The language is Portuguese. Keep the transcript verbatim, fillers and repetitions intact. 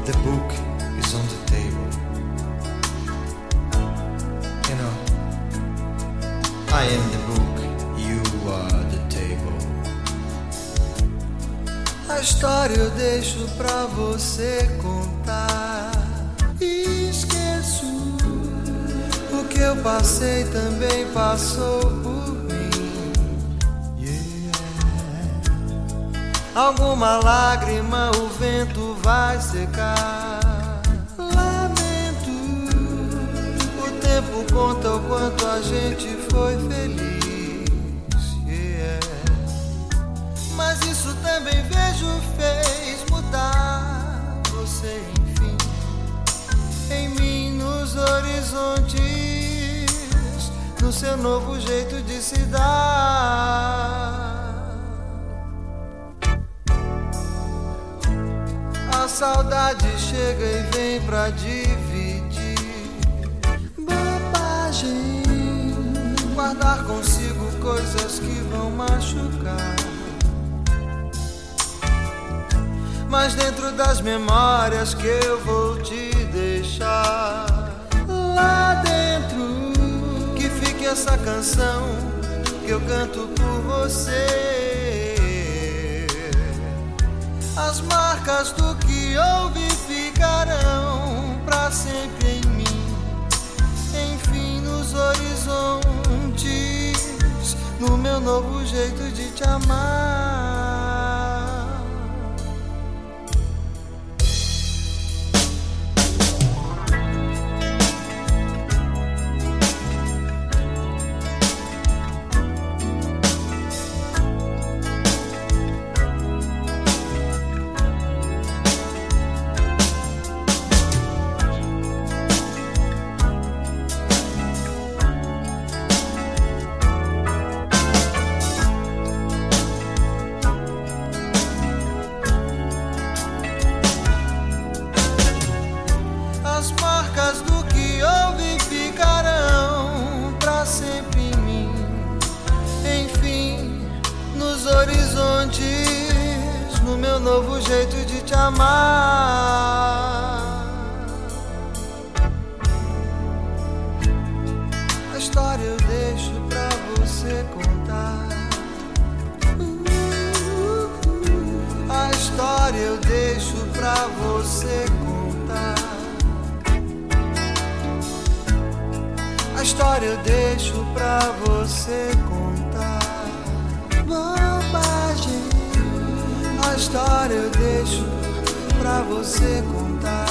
The book is on the table. You know, I am the book, you are the table. A história eu deixo pra você contar. Esqueço o que eu passei, também passou por mim. Yeah. Alguma lágrima o vento vai secar. Lamento, o tempo conta o quanto a gente foi feliz. Yeah. Mas isso também vejo fez mudar você, enfim, em mim, nos horizontes, no seu novo jeito de se dar. A saudade chega e vem pra dividir. Bobagem, guardar consigo coisas que vão machucar. Mas dentro das memórias que eu vou te deixar, lá dentro, que fique essa canção que eu canto por você. As marcas do que houve ficarão pra sempre em mim, enfim, nos horizontes, no meu novo jeito de te amar. As marcas do que houve ficarão pra sempre em mim, enfim, nos horizontes, no meu novo jeito de te amar. A história eu deixo pra você contar. A história eu deixo pra você contar. A história eu deixo pra você contar. Bobagem. A história eu deixo pra você contar.